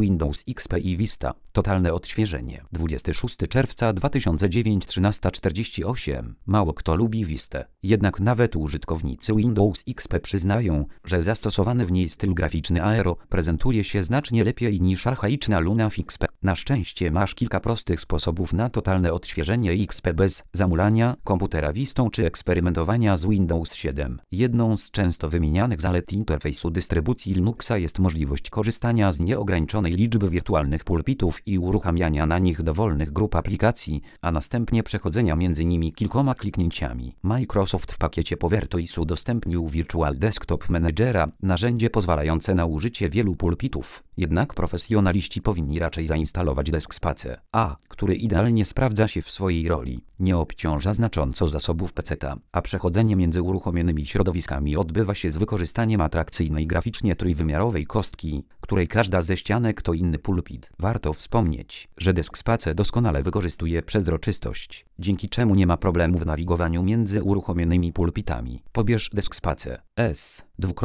Windows XP i Vista. Totalne odświeżenie. 26 czerwca 2009 13:48. Mało kto lubi Vistę. Jednak nawet użytkownicy Windows XP przyznają, że zastosowany w niej styl graficzny Aero prezentuje się znacznie lepiej niż archaiczna Luna w XP. Na szczęście masz kilka prostych sposobów na totalne odświeżenie XP bez zamulania komputera Vistą czy eksperymentowania z Windows 7. Jedną z często wymienianych zalet interfejsu dystrybucji Linuxa jest możliwość korzystania z nieograniczonej liczby wirtualnych pulpitów i uruchamiania na nich dowolnych grup aplikacji, a następnie przechodzenia między nimi kilkoma kliknięciami. Microsoft w pakiecie PowerTools udostępnił Virtual Desktop Managera, narzędzie pozwalające na użycie wielu pulpitów. Jednak profesjonaliści powinni raczej zainstalować DeskSpace A, który idealnie sprawdza się w swojej roli. Nie obciąża znacząco zasobów peceta, a przechodzenie między uruchomionymi środowiskami odbywa się z wykorzystaniem atrakcyjnej graficznie trójwymiarowej kostki, której każda ze ścianek to inny pulpit. Warto wspomnieć, że DeskSpace doskonale wykorzystuje przezroczystość, dzięki czemu nie ma problemu w nawigowaniu między uruchomionymi pulpitami. Pobierz DeskSpace S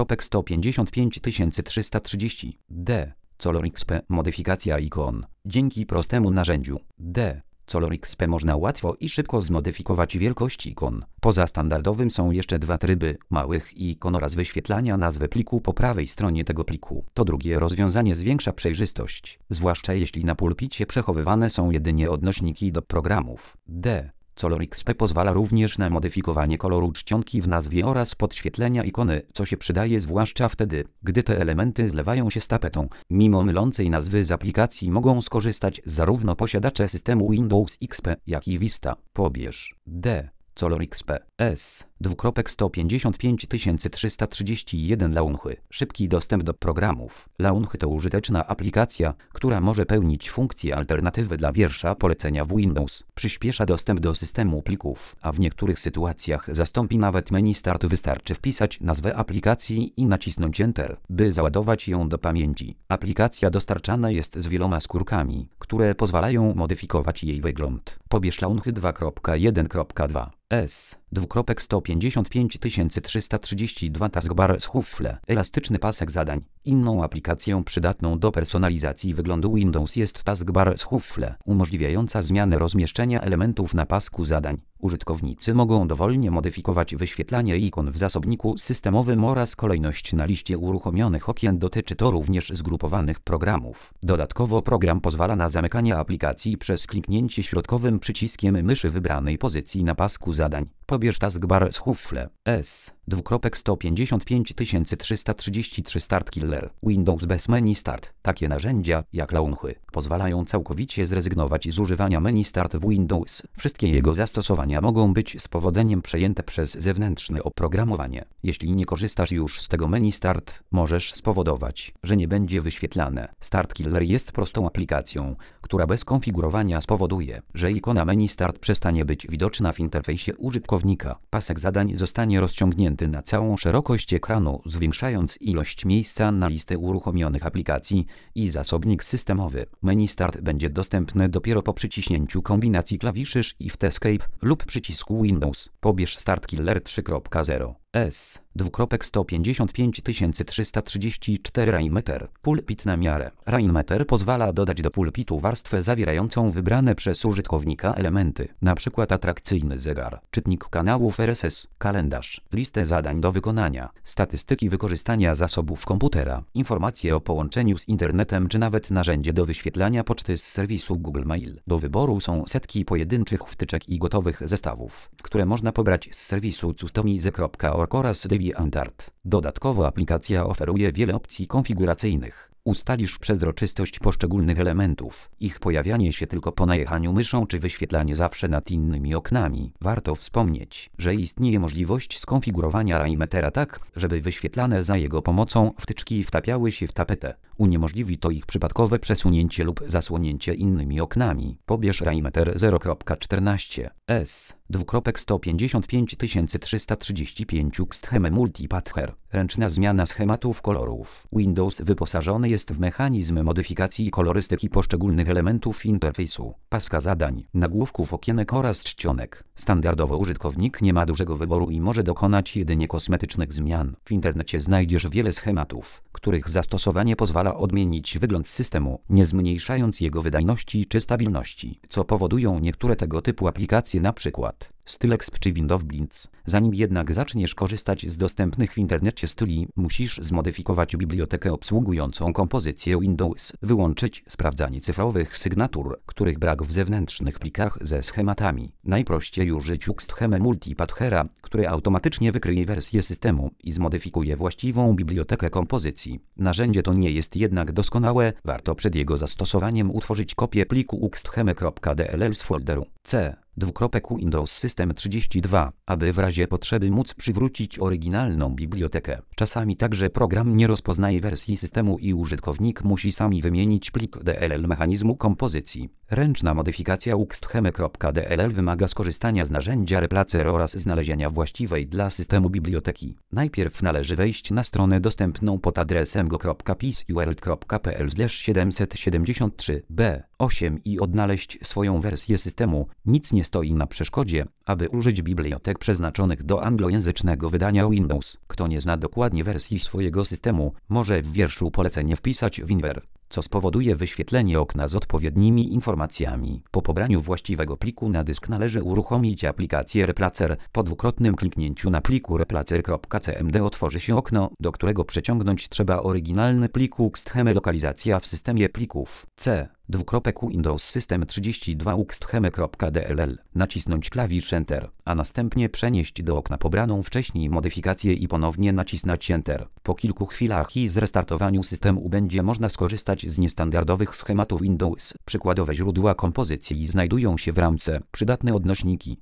2.155330 D. Color XP. Modyfikacja ikon. Dzięki prostemu narzędziu D. Color XP można łatwo i szybko zmodyfikować wielkość ikon. Poza standardowym są jeszcze dwa tryby małych ikon oraz wyświetlania nazwy pliku po prawej stronie tego pliku. To drugie rozwiązanie zwiększa przejrzystość, zwłaszcza jeśli na pulpicie przechowywane są jedynie odnośniki do programów. D. Color XP pozwala również na modyfikowanie koloru czcionki w nazwie oraz podświetlenia ikony, co się przydaje zwłaszcza wtedy, gdy te elementy zlewają się z tapetą. Mimo mylącej nazwy z aplikacji mogą skorzystać zarówno posiadacze systemu Windows XP, jak i Vista. Pobierz D. Color XP S 2.155331 Launchy. Szybki dostęp do programów. Launchy to użyteczna aplikacja, która może pełnić funkcje alternatywy dla wiersza polecenia w Windows. Przyspiesza dostęp do systemu plików, a w niektórych sytuacjach zastąpi nawet menu Start. Wystarczy wpisać nazwę aplikacji i nacisnąć Enter, by załadować ją do pamięci. Aplikacja dostarczana jest z wieloma skórkami, które pozwalają modyfikować jej wygląd. Pobierz Launchy 2.1.2 S 2.155332 Taskbar Shuffle. Elastyczny pasek zadań. Inną aplikacją przydatną do personalizacji wyglądu Windows jest Taskbar Shuffle, umożliwiająca zmianę rozmieszczenia elementów na pasku zadań. Użytkownicy mogą dowolnie modyfikować wyświetlanie ikon w zasobniku systemowym oraz kolejność na liście uruchomionych okien. Dotyczy to również zgrupowanych programów. Dodatkowo program pozwala na zamykanie aplikacji przez kliknięcie środkowym przyciskiem myszy wybranej pozycji na pasku zadań. Pobierz Taskbar Shuffle S 2.155333 Start Killer. Windows bez menu Start. Takie narzędzia, jak Launchy, pozwalają całkowicie zrezygnować z używania menu Start w Windows. Wszystkie jego zastosowania mogą być z powodzeniem przejęte przez zewnętrzne oprogramowanie. Jeśli nie korzystasz już z tego menu Start, możesz spowodować, że nie będzie wyświetlane. Start Killer jest prostą aplikacją, która bez konfigurowania spowoduje, że ikona menu Start przestanie być widoczna w interfejsie użytkownika. Pasek zadań zostanie rozciągnięty na całą szerokość ekranu, zwiększając ilość miejsca na listę uruchomionych aplikacji i zasobnik systemowy. Menu Start będzie dostępne dopiero po przyciśnięciu kombinacji klawiszy Shift Escape lub przycisku Windows. Pobierz Start Killer 3.0 S 2.155334 Rainmeter. Pulpit na miarę. Rainmeter pozwala dodać do pulpitu warstwę zawierającą wybrane przez użytkownika elementy, np. atrakcyjny zegar, czytnik kanałów RSS, kalendarz, listę zadań do wykonania, statystyki wykorzystania zasobów komputera, informacje o połączeniu z internetem czy nawet narzędzie do wyświetlania poczty z serwisu Google Mail. Do wyboru są setki pojedynczych wtyczek i gotowych zestawów, które można pobrać z serwisu customize.org oraz DeviantArt. Dodatkowo aplikacja oferuje wiele opcji konfiguracyjnych. Ustalisz przezroczystość poszczególnych elementów, ich pojawianie się tylko po najechaniu myszą czy wyświetlanie zawsze nad innymi oknami. Warto wspomnieć, że istnieje możliwość skonfigurowania Rainmetera tak, żeby wyświetlane za jego pomocą wtyczki wtapiały się w tapetę. Uniemożliwi to ich przypadkowe przesunięcie lub zasłonięcie innymi oknami. Pobierz Rainmeter 0.14 S 2.155335 Scheme Multipattern. Ręczna zmiana schematów kolorów. Windows wyposażony jest w mechanizm modyfikacji kolorystyki poszczególnych elementów interfejsu, paska zadań, nagłówków okienek oraz czcionek. Standardowo użytkownik nie ma dużego wyboru i może dokonać jedynie kosmetycznych zmian. W internecie znajdziesz wiele schematów, których zastosowanie pozwala pozwala odmienić wygląd systemu, nie zmniejszając jego wydajności czy stabilności, co powodują niektóre tego typu aplikacje, np. Stylex czy Windows Blinds. Zanim jednak zaczniesz korzystać z dostępnych w internecie styli, musisz zmodyfikować bibliotekę obsługującą kompozycję Windows, wyłączyć sprawdzanie cyfrowych sygnatur, których brak w zewnętrznych plikach ze schematami. Najprościej użyć Scheme Multipathera, który automatycznie wykryje wersję systemu i zmodyfikuje właściwą bibliotekę kompozycji. Narzędzie to nie jest jednak doskonałe, warto przed jego zastosowaniem utworzyć kopię pliku uxtheme.dll z folderu C. Windows System 32, aby w razie potrzeby móc przywrócić oryginalną bibliotekę. Czasami także program nie rozpoznaje wersji systemu i użytkownik musi sami wymienić plik DLL mechanizmu kompozycji. Ręczna modyfikacja uxtheme.dll wymaga skorzystania z narzędzia Replacer oraz znalezienia właściwej dla systemu biblioteki. Najpierw należy wejść na stronę dostępną pod adresem go.peaceworld.pl/773b8 i odnaleźć swoją wersję systemu. Nic nie stoi na przeszkodzie, aby użyć bibliotek przeznaczonych do anglojęzycznego wydania Windows. Kto nie zna dokładnie wersji swojego systemu, może w wierszu polecenie wpisać WinVer, co spowoduje wyświetlenie okna z odpowiednimi informacjami. Po pobraniu właściwego pliku na dysk należy uruchomić aplikację Replacer. Po dwukrotnym kliknięciu na pliku replacer.cmd otworzy się okno, do którego przeciągnąć trzeba oryginalny plik uxtheme. Lokalizacja w systemie plików C. Windows System 32 uxtheme.dll. Nacisnąć klawisz Enter, a następnie przenieść do okna pobraną wcześniej modyfikację i ponownie nacisnąć Enter. Po kilku chwilach i zrestartowaniu systemu będzie można skorzystać z niestandardowych schematów Windows. Przykładowe źródła kompozycji znajdują się w ramce. Przydatne odnośniki.